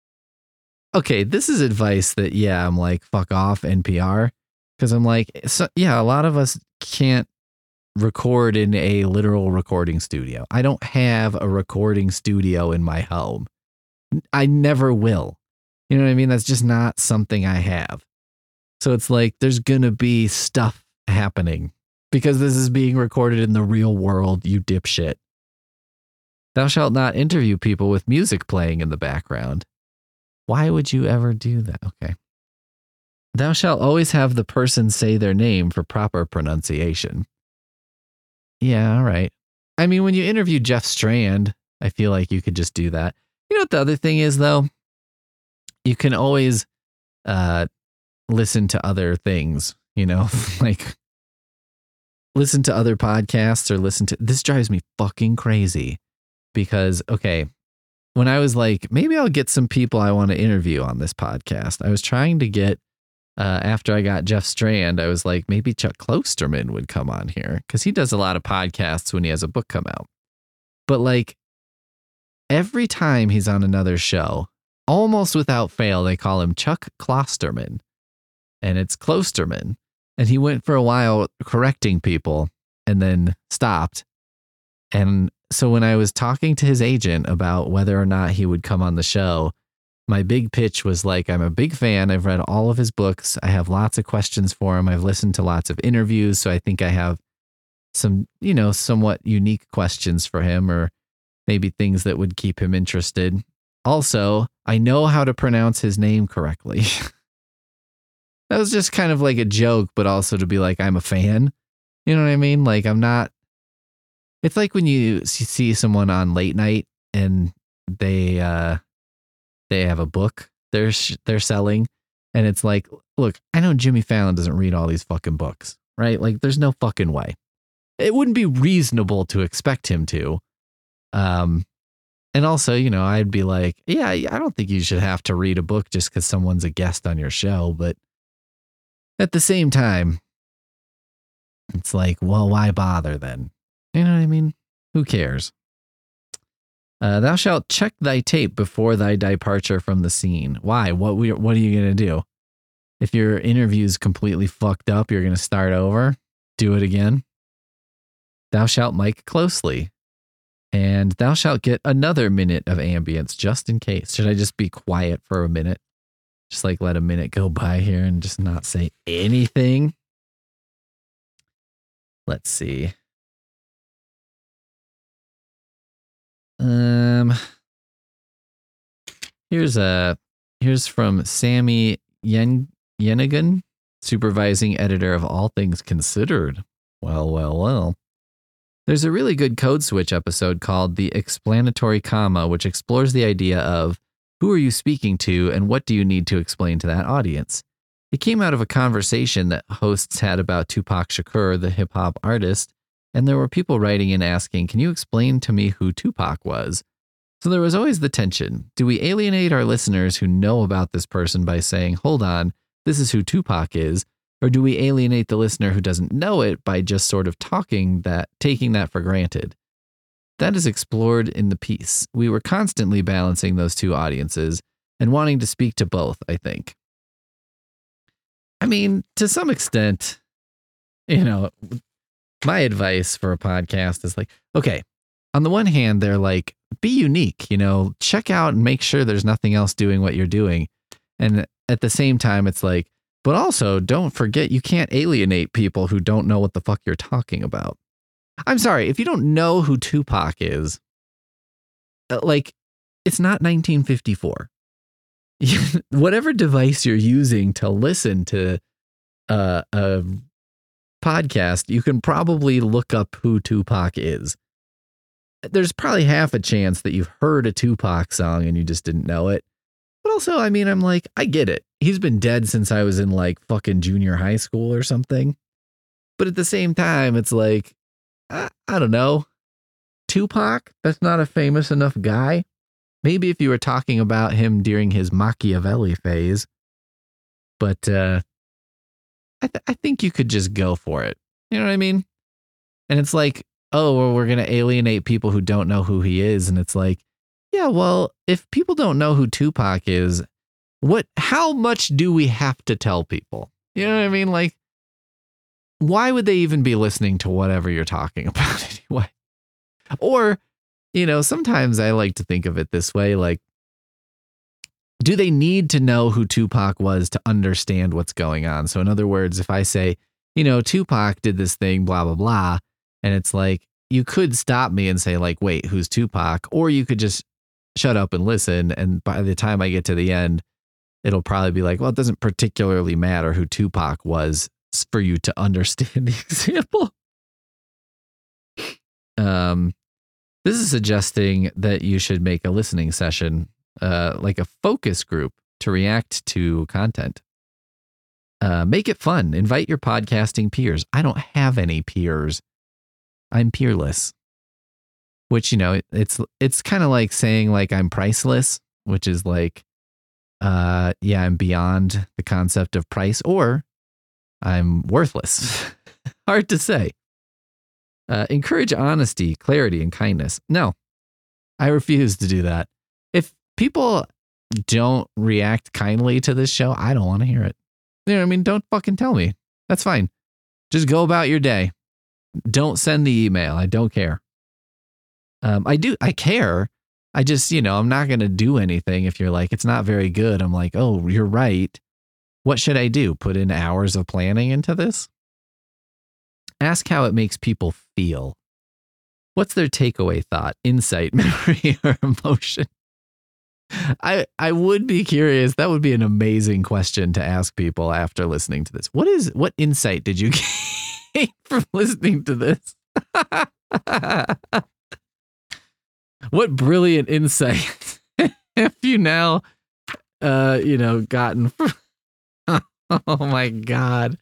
Okay, this is advice that, yeah, I'm like, fuck off, NPR. Because I'm like, so, yeah, a lot of us can't record in a literal recording studio. I don't have a recording studio in my home. I never will. You know what I mean? That's just not something I have. So it's like, there's going to be stuff happening because this is being recorded in the real world, you dipshit. Thou shalt not interview people with music playing in the background. Why would you ever do that? Okay. Thou shalt always have the person say their name for proper pronunciation. Yeah, all right. I mean, when you interview Jeff Strand, I feel like you could just do that. You know what the other thing is, though? You can always listen to other things, you know, like listen to other podcasts or this drives me fucking crazy because, okay, when I was like, maybe I'll get some people I want to interview on this podcast, I was trying to get, after I got Jeff Strand, I was like, maybe Chuck Klosterman would come on here because he does a lot of podcasts when he has a book come out. But like every time he's on another show, almost without fail, they call him Chuck Klosterman and it's Klosterman. And he went for a while correcting people and then stopped. And so when I was talking to his agent about whether or not he would come on the show, my big pitch was like, I'm a big fan. I've read all of his books. I have lots of questions for him. I've listened to lots of interviews. So I think I have some, you know, somewhat unique questions for him or maybe things that would keep him interested. Also, I know how to pronounce his name correctly. That was just kind of like a joke, but also to be like, I'm a fan. You know what I mean? Like, I'm not. It's like when you see someone on late night and they have a book they're selling, and it's like, look, I know Jimmy Fallon doesn't read all these fucking books, right? Like, there's no fucking way. It wouldn't be reasonable to expect him to. And also, you know, I'd be like, yeah, I don't think you should have to read a book just because someone's a guest on your show, but at the same time, it's like, well, why bother then? You know what I mean? Who cares? Thou shalt check thy tape before thy departure from the scene. Why? What are you going to do? If your interview's completely fucked up, you're going to start over? Do it again? Thou shalt mic closely. And thou shalt get another minute of ambience just in case. Should I just be quiet for a minute? Just like let a minute go by here and just not say anything? Let's see. Here's from Sammy Yenigan, supervising editor of All Things Considered. Well. There's a really good Code Switch episode called The Explanatory Comma, which explores the idea of who are you speaking to and what do you need to explain to that audience. It came out of a conversation that hosts had about Tupac Shakur, the hip hop artist, and there were people writing in asking, can you explain to me who Tupac was? So there was always the tension. Do we alienate our listeners who know about this person by saying, hold on, this is who Tupac is? Or do we alienate the listener who doesn't know it by just sort of taking that for granted? That is explored in the piece. We were constantly balancing those two audiences and wanting to speak to both, I think. I mean, to some extent, you know, my advice for a podcast is like, okay, on the one hand, they're like, be unique, you know, check out and make sure there's nothing else doing what you're doing. And at the same time, it's like, but also don't forget you can't alienate people who don't know what the fuck you're talking about. I'm sorry, if you don't know who Tupac is, like, it's not 1954. Whatever device you're using to listen to a podcast, you can probably look up who Tupac is. There's probably half a chance that you've heard a Tupac song and you just didn't know it. But also, I mean, I'm like, I get it. He's been dead since I was in like fucking junior high school or something. But at the same time, it's like, I don't know. Tupac, that's not a famous enough guy. Maybe if you were talking about him during his Machiavelli phase. But I think you could just go for it. You know what I mean? And it's like, oh, well, we're going to alienate people who don't know who he is. And it's like, yeah, well, if people don't know who Tupac is, how much do we have to tell people? You know what I mean? Like, why would they even be listening to whatever you're talking about anyway? Or, sometimes I like to think of it this way, like, do they need to know who Tupac was to understand what's going on? So in other words, if I say, Tupac did this thing, blah, blah, blah, and it's like, you could stop me and say like, wait, who's Tupac? Or you could just shut up and listen. And by the time I get to the end, it'll probably be like, well, it doesn't particularly matter who Tupac was for you to understand the example. This is suggesting that you should make a listening session, like a focus group to react to content. Make it fun. Invite your podcasting peers. I don't have any peers. I'm peerless. Which, it's kind of like saying like I'm priceless, which is like, I'm beyond the concept of price, or I'm worthless. Hard to say. Encourage honesty, clarity, and kindness. No, I refuse to do that. If people don't react kindly to this show, I don't want to hear it. You know what I mean? Don't fucking tell me. That's fine. Just go about your day. Don't send the email. I don't care. I care. I just, I'm not going to do anything if you're like, it's not very good. I'm like, oh, you're right. What should I do? Put in hours of planning into this? Ask how it makes people feel. What's their takeaway thought, insight, memory, or emotion? I would be curious. That would be an amazing question to ask people after listening to this. What insight did you gain from listening to this? What brilliant insight have you now, gotten from? Oh my God.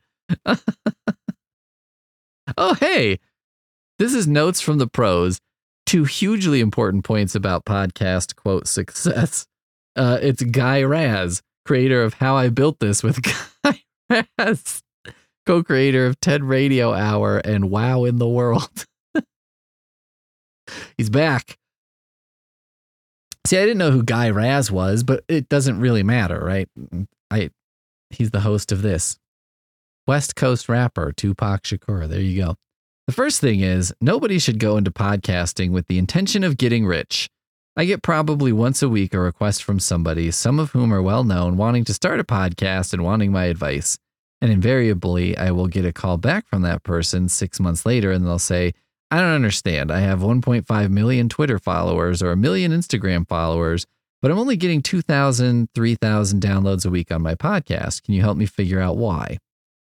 Oh, hey, this is Notes from the Pros. 2 hugely important points about podcast, quote, success. It's Guy Raz, creator of How I Built This with Guy Raz, co-creator of TED Radio Hour and Wow in the World. He's back. See, I didn't know who Guy Raz was, but it doesn't really matter, right? He's the host of this. West Coast rapper, Tupac Shakur. There you go. The first thing is, nobody should go into podcasting with the intention of getting rich. I get probably once a week a request from somebody, some of whom are well known, wanting to start a podcast and wanting my advice. And invariably, I will get a call back from that person 6 months later, and they'll say, I don't understand. I have 1.5 million Twitter followers or 1 million Instagram followers, but I'm only getting 2,000, 3,000 downloads a week on my podcast. Can you help me figure out why?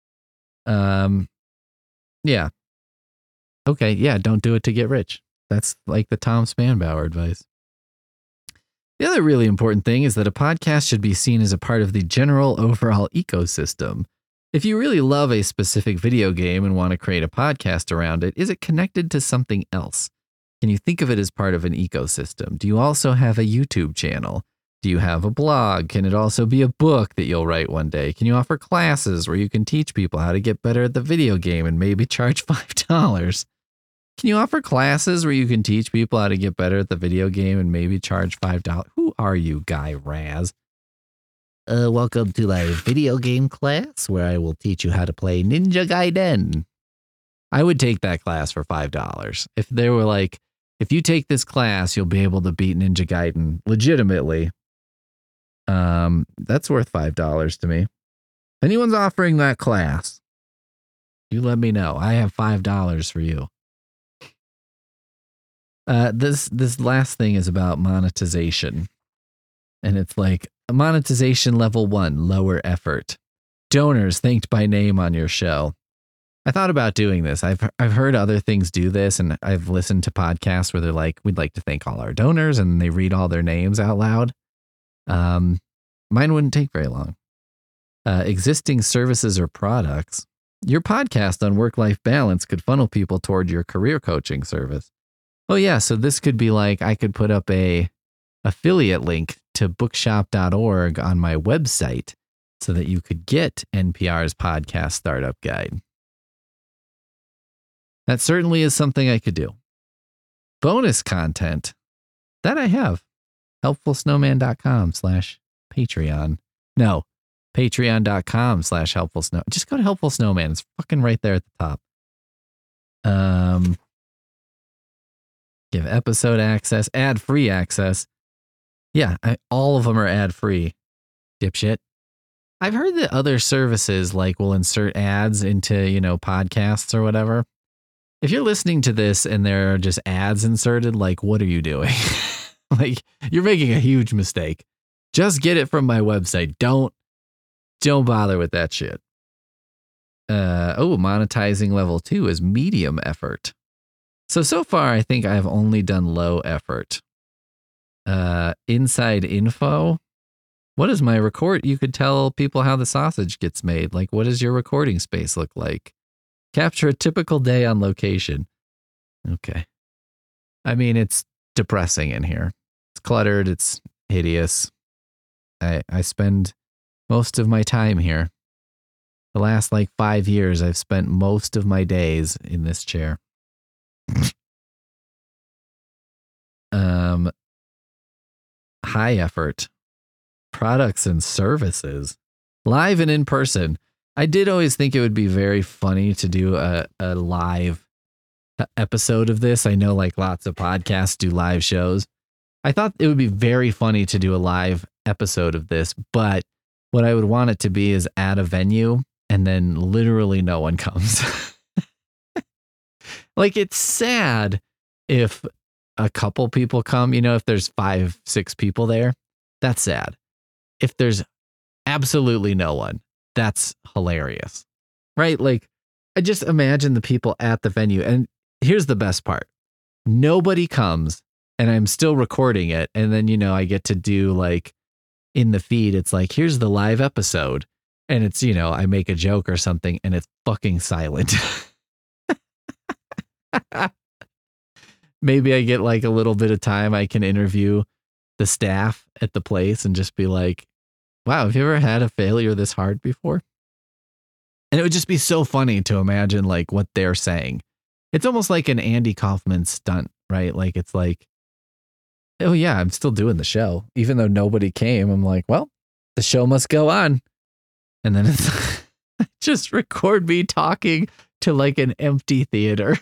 Yeah. Okay, yeah, don't do it to get rich. That's like the Tom Spanbauer advice. The other really important thing is that a podcast should be seen as a part of the general overall ecosystem. If you really love a specific video game and want to create a podcast around it, is it connected to something else? Can you think of it as part of an ecosystem? Do you also have a YouTube channel? Do you have a blog? Can it also be a book that you'll write one day? Can you offer classes where you can teach people how to get better at the video game and maybe charge $5? Can you offer classes where you can teach people how to get better at the video game and maybe charge $5? Who are you, Guy Raz? Welcome to my video game class where I will teach you how to play Ninja Gaiden. I would take that class for $5. If they were like, if you take this class, you'll be able to beat Ninja Gaiden legitimately. That's worth $5 to me. If anyone's offering that class, you let me know. I have $5 for you. This last thing is about monetization. And it's like monetization level 1, lower effort. Donors thanked by name on your show. I thought about doing this. I've heard other things do this, and I've listened to podcasts where they're like, we'd like to thank all our donors, and they read all their names out loud. Mine wouldn't take very long. Existing services or products. Your podcast on work-life balance could funnel people toward your career coaching service. Oh yeah, so this could be like, I could put up a affiliate link to bookshop.org on my website so that you could get NPR's podcast startup guide. That certainly is something I could do. Bonus content that I have. helpfulsnowman.com/Patreon. No, patreon.com/helpfulsnow. Just go to Helpful Snowman. It's fucking right there at the top. Give episode access, ad-free access. Yeah, all of them are ad-free. Dipshit. I've heard that other services like will insert ads into, podcasts or whatever. If you're listening to this and there are just ads inserted, like, what are you doing? Like, you're making a huge mistake. Just get it from my website. Don't bother with that shit. Monetizing level 2 is medium effort. So far, I think I've only done low effort. Inside info. What is my record? You could tell people how the sausage gets made. Like, what does your recording space look like? Capture a typical day on location. Okay. I mean, it's depressing in here. It's cluttered. It's hideous. I spend most of my time here. The last 5 years, I've spent most of my days in this chair. High effort. Products and services. Live and in person. I did always think it would be very funny to do a live episode of this. I know lots of podcasts do live shows. I thought it would be very funny to do a live episode of this, but what I would want it to be is at a venue and then literally no one comes. It's sad if a couple people come, if there's 5-6 people there, that's sad. If there's absolutely no one, that's hilarious, right? I just imagine the people at the venue. And here's the best part. Nobody comes and I'm still recording it. And then, I get to do in the feed, it's here's the live episode. And it's, I make a joke or something and it's fucking silent. Maybe I get a little bit of time. I can interview the staff at the place and just be like, wow, have you ever had a failure this hard before? And it would just be so funny to imagine what they're saying. It's almost like an Andy Kaufman stunt, right? It's oh yeah, I'm still doing the show. Even though nobody came, I'm like, well, the show must go on. And then it's just record me talking to an empty theater.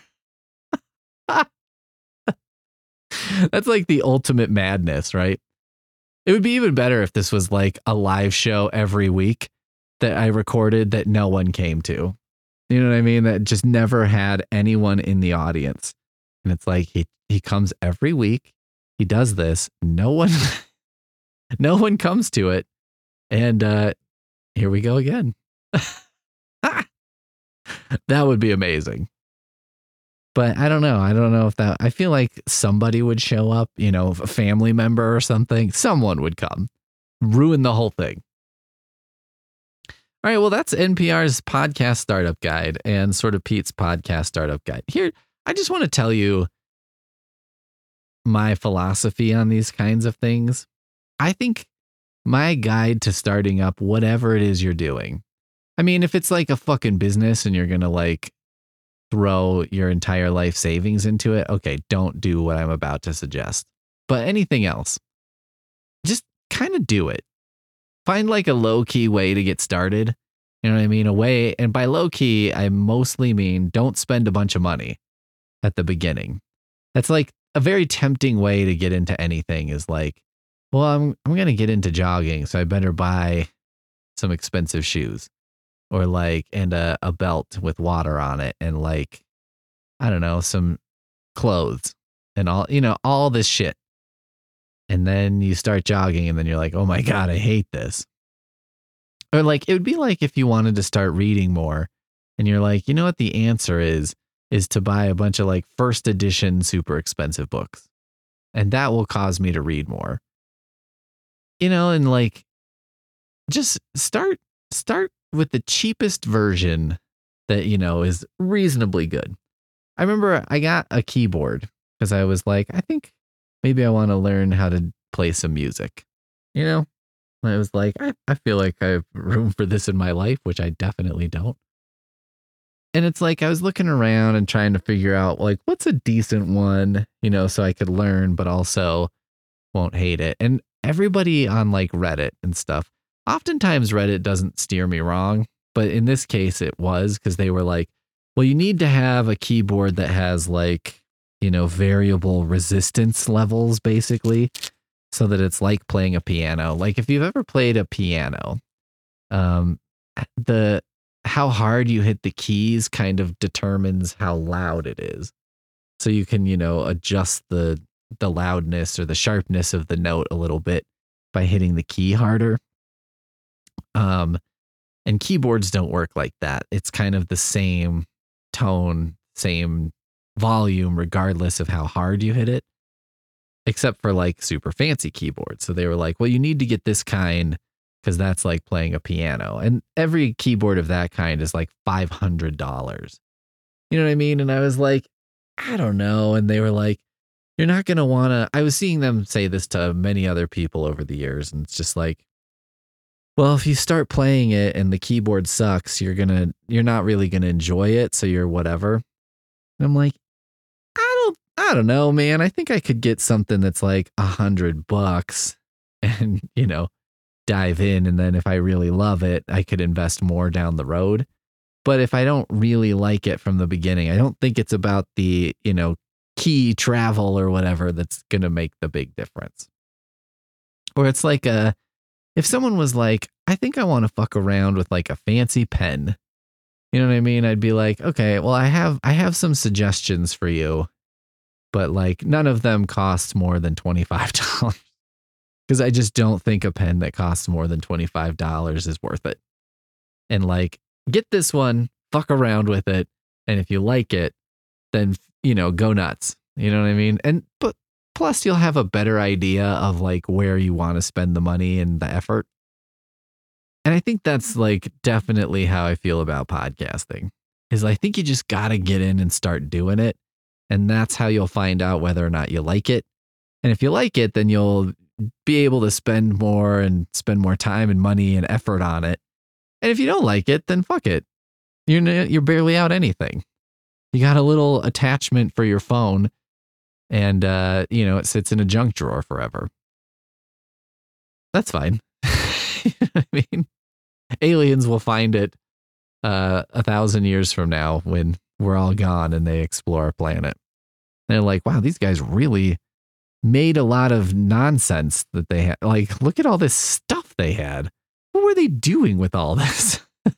That's the ultimate madness, right? It would be even better if this was a live show every week that I recorded that no one came to. You know what I mean? That just never had anyone in the audience. And it's he comes every week. He does this. No one comes to it. And here we go again. That would be amazing. But I don't know. I don't know if that, I feel like somebody would show up, a family member or something. Someone would come, ruin the whole thing. All right. Well, that's NPR's podcast startup guide and sort of Pete's podcast startup guide. Here, I just want to tell you my philosophy on these kinds of things. I think my guide to starting up whatever it is you're doing. I mean, if it's a fucking business and you're going to throw your entire life savings into it, okay, don't do what I'm about to suggest. But anything else, just kind of do it. Find a low key way to get started. You know what I mean? A way, and by low key, I mostly mean don't spend a bunch of money at the beginning. That's a very tempting way to get into anything is well, I'm going to get into jogging, so I better buy some expensive shoes. Or and a belt with water on it and I don't know, some clothes and all this shit. And then you start jogging and then you're oh my God, I hate this. Or it would be if you wanted to start reading more and you're you know what the answer is to buy a bunch of first edition, super expensive books. And that will cause me to read more. And just start with the cheapest version that, is reasonably good. I remember I got a keyboard because I was I think maybe I want to learn how to play some music. I was I feel like I have room for this in my life, which I definitely don't. And it's like I was looking around and trying to figure out like what's a decent one, so I could learn, but also won't hate it. And everybody on like Reddit and stuff, oftentimes Reddit doesn't steer me wrong, but in this case it was, because they were like, well, you need to have a keyboard that has like, variable resistance levels, basically, so that it's like playing a piano. Like if you've ever played a piano, how hard you hit the keys kind of determines how loud it is. So you can, adjust the loudness or the sharpness of the note a little bit by hitting the key harder. And keyboards don't work like that. It's kind of the same tone, same volume, regardless of how hard you hit it, except for like super fancy keyboards. So they were like, well, you need to get this kind because that's like playing a piano. And every keyboard of that kind is like $500. You know what I mean? And I was like, I don't know. And they were like, you're not going to want to. I was seeing them say this to many other people over the years. And it's just like, well, if you start playing it and the keyboard sucks, you're not really going to enjoy it. So you're whatever. And I'm like, I don't know, man. I think I could get something that's like $100 and, dive in. And then if I really love it, I could invest more down the road. But if I don't really like it from the beginning, I don't think it's about the, key travel or whatever that's going to make the big difference. Or it's like if someone was like, I think I want to fuck around with like a fancy pen. You know what I mean? I'd be like, okay, well, I have some suggestions for you, but like none of them cost more than $25. Because I just don't think a pen that costs more than $25 is worth it. And like, get this one, fuck around with it. And if you like it, then, go nuts. You know what I mean? But plus you'll have a better idea of like where you want to spend the money and the effort. And I think that's like definitely how I feel about podcasting, is I think you just got to get in and start doing it. And that's how you'll find out whether or not you like it. And if you like it, then you'll be able to spend more time and money and effort on it. And if you don't like it, then fuck it. You're barely out anything. You got a little attachment for your phone and, it sits in a junk drawer forever. That's fine. You know what I mean? Aliens will find it 1,000 years from now when we're all gone and they explore our planet. And they're like, wow, these guys really made a lot of nonsense that they had. Like, look at all this stuff they had. What were they doing with all this?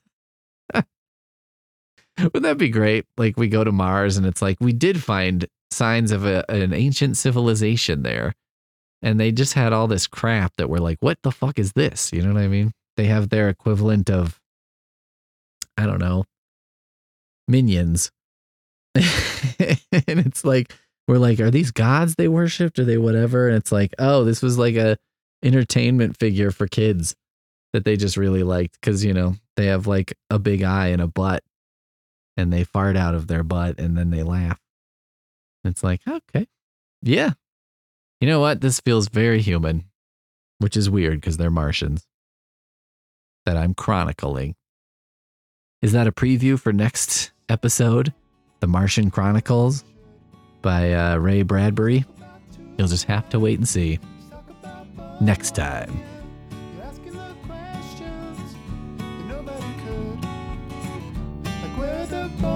Wouldn't that be great? Like, we go to Mars and it's like, we did find signs of an ancient civilization there. And they just had all this crap that we're like, what the fuck is this? You know what I mean? They have their equivalent of, I don't know, minions. And it's like, we're like, are these gods they worshipped? Are they whatever? And it's like, oh, this was like a entertainment figure for kids that they just really liked. Cause they have like a big eye and a butt and they fart out of their butt and then they laugh. It's like, okay, yeah. You know what? This feels very human, which is weird because they're Martians that I'm chronicling. Is that a preview for next episode? The Martian Chronicles by Ray Bradbury? You'll just have to wait and see. Next time. You're asking the questions that nobody could. Like where the